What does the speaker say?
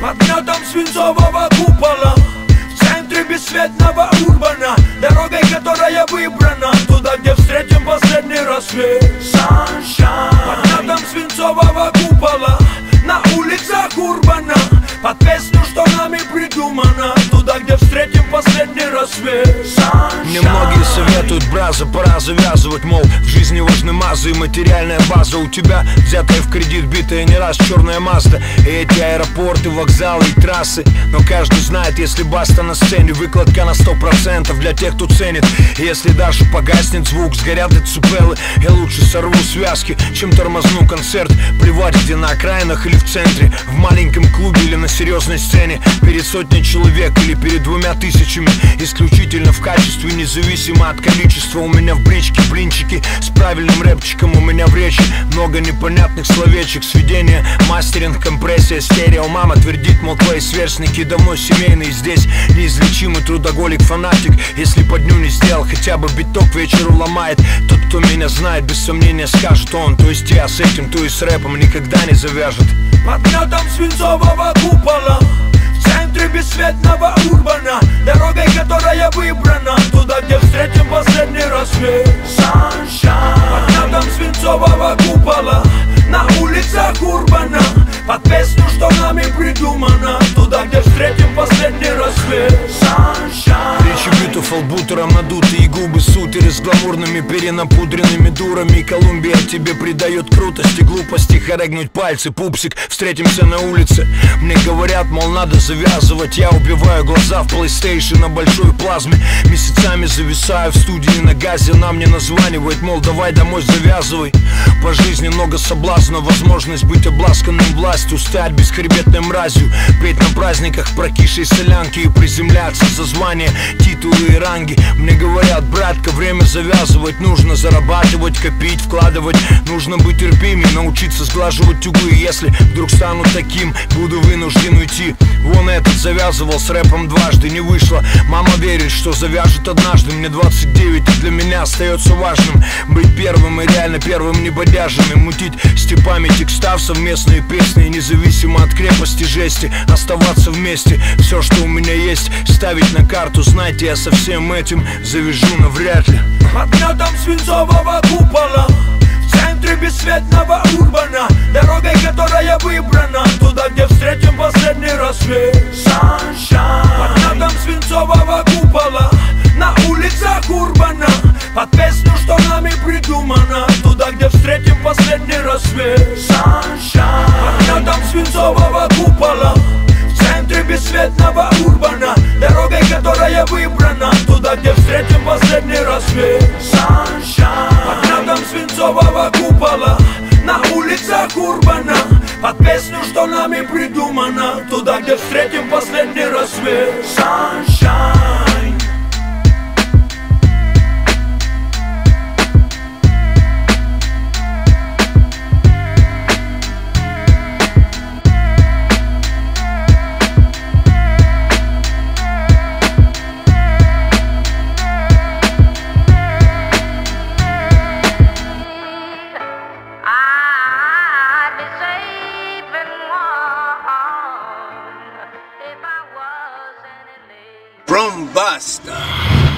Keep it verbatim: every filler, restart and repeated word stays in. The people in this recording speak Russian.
Под гнетом свинцового купола, в центре бесцветного урбана, дорогой, которая выбрана, туда, где встретим последний рассвет. Sunshine. Под гнетом свинцового купола, на улицах урбана, под песню, что нами придумано, туда, где встретим последний рассвет. Sunshine. Мне многие советуют, браза, пора завязывать, мол, в жизни важны мазы и материальная база. У тебя взятая в кредит, битая не раз черная Мазда, и эти аэропорты, вокзалы и трассы. Но каждый знает, если баста на сцене, выкладка на сто процентов для тех, кто ценит. Если даже погаснет звук, сгорят децибелы, я лучше сорву связки, чем тормозну концерт. Плевать, где на окраинах или в центре, в маленьком клубе или на серьезной сцене, перед сотней человек или перед двумя тысячами. Исключительно в качестве, независимо от количества. У меня в бричке блинчики с правильным рэпчиком, у меня в речи много непонятных словечек. Сведение, мастеринг, компрессия, стерео. Мама твердит, мол, твои сверстники давно семейные. Здесь неизлечимый трудоголик, фанатик. Если по дню не сделал хотя бы биток, к вечеру ломает. Тот, кто меня знает, без сомнения скажет он. То есть я с этим, то и с рэпом никогда не завяжет. Под гнетом свинцового купола, в центре бесцветного урбана, дорогой, которая выбрана, туда, где встретим последний рассвет. Sunshine. Под гнетом свинцового купола, на улицах урбана, под песню, что нами придумано, туда, где встретим последний рассвет. Sunshine. Речи beautiful, бутером надутые губы, сутеры с гламурными перенапудренными дурами. Колумбия тебе придает крутости, глупости, хорегнуть пальцы, пупсик, встретимся на улице. Мне говорят, мол, надо завязывать, я убиваю глаза в PlayStation на большой плазме. Месяцами зависаю в студии на газе, нам не названивает, мол, давай домой завязывай. По жизни много соблазнов, возможность быть обласканным властью, стать бесхребетной мразью, петь на праздниках прокисшей солянки и приземляться за звание, титулы и ранги. Мне говорят, братка, время завязывать, нужно зарабатывать, копить, вкладывать, нужно быть терпимей, научиться сглаживать углы. Если вдруг стану таким, буду вынужден уйти. Вон этот завязывал с рэпом дважды, не вышло. Мама верит, что завяжет однажды. Мне двадцать девять, и для меня остается важным быть первым и реально первым, не бодяжем. И мутить степами текстав совместные песни, независимо от крепости жести, оставаться вместе. Все, что у меня есть, ставить на карту. Знаете, я со всем этим завяжу навряд ли. Под гнетом свинцового купола, в центре бесцветного урбана, дорогой, которая выбрана, туда, где встретим последний рассвет. Sunshine. Под гнетом свинцового купола, на улицах урбана, под песню, что нами придумано, туда, где встретим последний рассвет. Sunshine. Под гнетом свинцового купола, в центре бесцветного урбана, дорогой, которая выбрана, туда, где встретим последний рассвет. Sunshine. Под гнетом свинцового купола, на улицах урбана, под песню, что нами придумано, туда, где встретим последний рассвет. Sunshine. From Basta.